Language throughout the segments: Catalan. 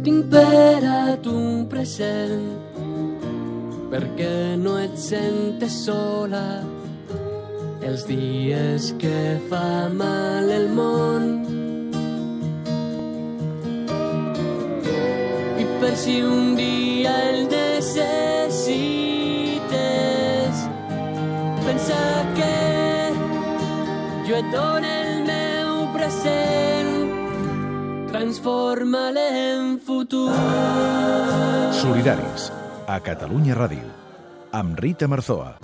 Tinc per a tu un present, perquè no et sentes sola els dies que fa mal el món. I per si un dia el necessites, pensa que jo et dono el meu present, transforma-lo en futur. Solidaris, a Catalunya Ràdio, amb Rita Marzoa.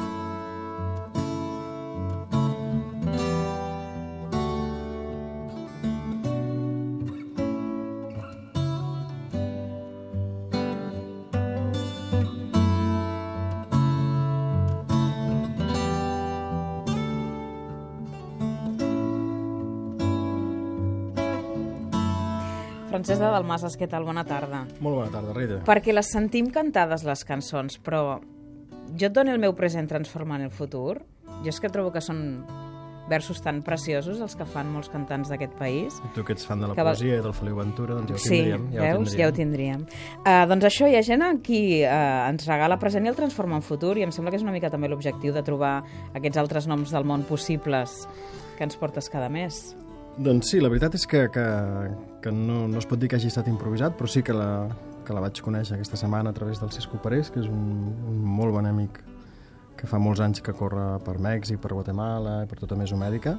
Francesc de Dalmases, què tal? Bona tarda. Molt bona tarda, Rita. Perquè les sentim cantades, les cançons, però jo et dono el meu present transformant el futur. Jo és que trobo que són versos tan preciosos els que fan molts cantants d'aquest país. I tu que ets fan de la poesia i del Feliu Ventura, doncs ja ho tindríem. Sí, veus? Ja ho tindríem. Doncs això, hi ha gent aquí ens regala present i el transforma en futur, i em sembla que és una mica també l'objectiu de trobar aquests altres noms del món possibles que ens portes cada mes. Doncs sí, la veritat és que no es pot dir que hagi estat improvisat, però sí que la vaig conèixer aquesta setmana a través del Cisco Parés, que és un molt bon amic que fa molts anys que corre per Mèxic, per Guatemala i per tota Mesoamèrica.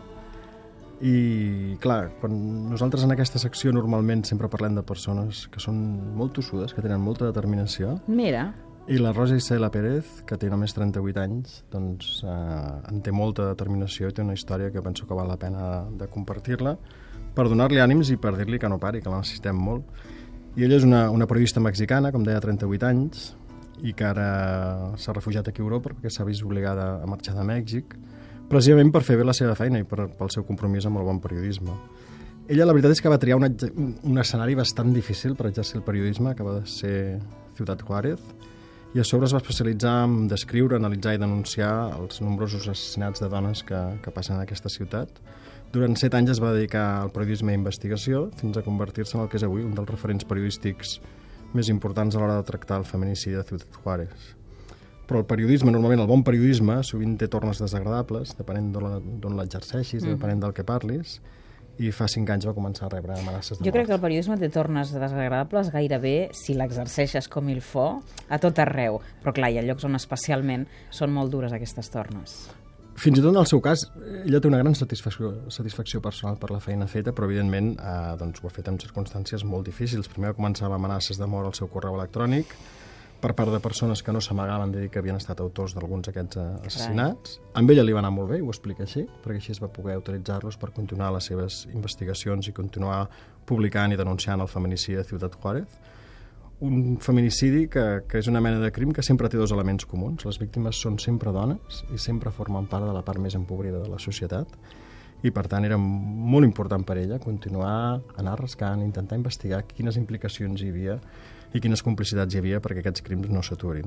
I, clar, quan nosaltres en aquesta secció normalment sempre parlem de persones que són molt tossudes, que tenen molta determinació. Mira. I la Rosa Isela Pérez, que té només 38 anys, doncs en té molta determinació i té una història que penso que val la pena de compartir-la per donar-li ànims i per dir-li que no pari, que la necessitem molt. I ella és una periodista mexicana, com deia, 38 anys, i que ara s'ha refugiat aquí a Europa perquè s'ha vist obligada a marxar de Mèxic, precisament per fer bé la seva feina i pel seu compromís amb el bon periodisme. Ella, la veritat és que va triar un escenari bastant difícil per exercir el periodisme, que va ser Ciutat Juárez, i a sobre es va especialitzar en descriure, analitzar i denunciar els nombrosos assassinats de dones que passen en aquesta ciutat. Durant 7 anys es va dedicar al periodisme i investigació fins a convertir-se en el que és avui un dels referents periodístics més importants a l'hora de tractar el feminicidi de Ciutat Juárez. Però el periodisme, normalment el bon periodisme, sovint té tornes desagradables, depenent d'on l'exerceixis, depenent del que parlis, i fa 5 anys va començar a rebre amenaces de mort. Jo crec que el periodisme té tornes desagradables gairebé si l'exerceixes com il faut a tot arreu. Però clar, hi ha llocs on especialment són molt dures aquestes tornes. Fins i tot en el seu cas, ella té una gran satisfacció personal per la feina feta, però evidentment doncs, ho ha fet en circumstàncies molt difícils. Primer començava amenaces de mort al seu correu electrònic per part de persones que no s'amagaven de dir que havien estat autors d'alguns d'aquests assassinats. Amb ella li va anar molt bé, ho explica així, perquè així es va poder utilitzar-los per continuar les seves investigacions i continuar publicant i denunciant el feminicidi de Ciutat Juárez. Un feminicidi que és una mena de crim que sempre té 2 elements comuns. Les víctimes són sempre dones i sempre formen part de la part més empobrida de la societat, i per tant era molt important per ella continuar, anar rascant, intentar investigar quines implicacions hi havia i quines complicitats hi havia perquè aquests crims no s'aturin.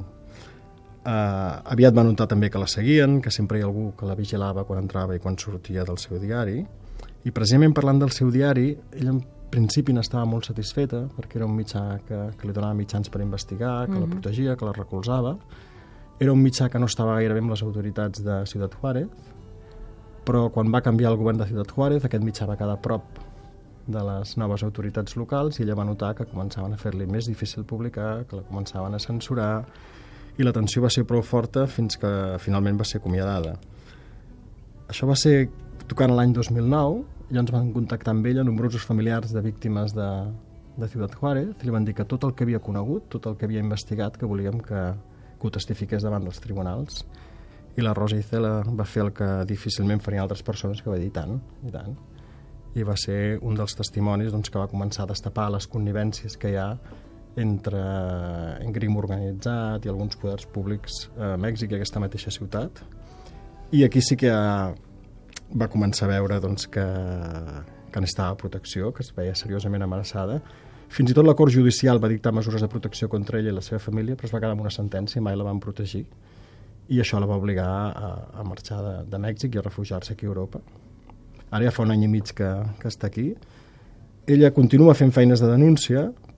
Aviat va notar també que la seguien, que sempre hi ha algú que la vigilava quan entrava i quan sortia del seu diari, i precisament parlant del seu diari, ella en principi n'estava molt satisfeta perquè era un mitjà que li donava mitjans per investigar, que la protegia, que la recolzava. Era un mitjà que no estava gaire bé amb les autoritats de Ciutat Juárez, però quan va canviar el govern de Ciutat Juárez, aquest mitjà va quedar a prop de les noves autoritats locals i ella va notar que començaven a fer-li més difícil publicar, que la començaven a censurar, i la tensió va ser prou forta fins que finalment va ser acomiadada. Això va ser tocant l'any 2009, i ens van contactar amb ella nombrosos familiars de víctimes de Ciutat Juárez, i li van dir que tot el que havia conegut, tot el que havia investigat, que volíem que ho testifiqués davant dels tribunals. I la Rosa Isela va fer el que difícilment farien altres persones, que va dir tant, i tant. I va ser un dels testimonis doncs, que va començar a destapar les connivències que hi ha entre crim organitzat i alguns poders públics a Mèxic i a aquesta mateixa ciutat. I aquí sí que va començar a veure doncs, que necessitava protecció, que es veia seriosament amenaçada. Fins i tot la Cort Judicial va dictar mesures de protecció contra ella i la seva família, però es va quedar amb una sentència i mai la van protegir. I això la va obligar a marxar de Mèxic i a refugiar-se aquí a Europa. Ara ja fa 1 any i mig que està aquí. Ella continua fent feines de denúncia,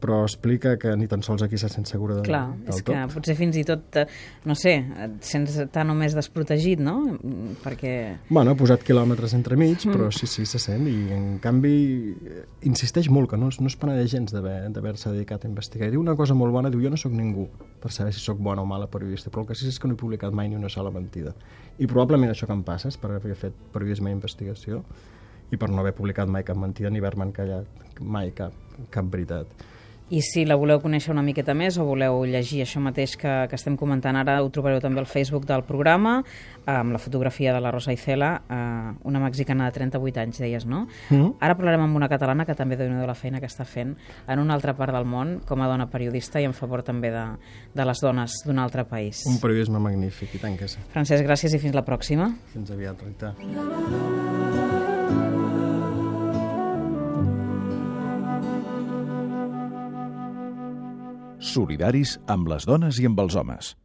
però explica que ni tan sols aquí se sent segura del tot. És que potser fins i tot, no sé, et sents tan o més desprotegit, no? Perquè... Bueno, ha posat quilòmetres entremig, però sí, se sent, i en canvi insisteix molt que no es penedeix gens d'haver-se dedicat a investigar. I diu una cosa molt bona, diu, jo no sóc ningú per saber si sóc bona o mala periodista, però el que sí és que no he publicat mai ni una sola mentida. I probablement això que em passa és per haver fet periodisme d'investigació i per no haver publicat mai cap mentida ni haver-me encallat mai cap veritat. I si la voleu conèixer una miqueta més o voleu llegir això mateix que estem comentant ara, ho trobareu també al Facebook del programa, amb la fotografia de la Rosa Icela, una mexicana de 38 anys, deies, no? Ara parlarem amb una catalana que també dona la feina que està fent en una altra part del món com a dona periodista i en favor també de les dones d'un altre país. Un periodisme magnífic, i tant que sí. Francesc, gràcies i fins la pròxima. Fins aviat, Rita. Solidaris amb les dones i amb els homes.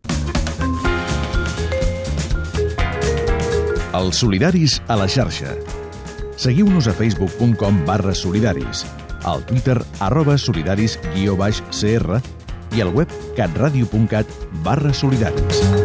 Els solidaris a la xarxa. Seguiu-nos a facebook.com/solidaris, al Twitter @solidaris_cr i al web catradio.cat/solidaris.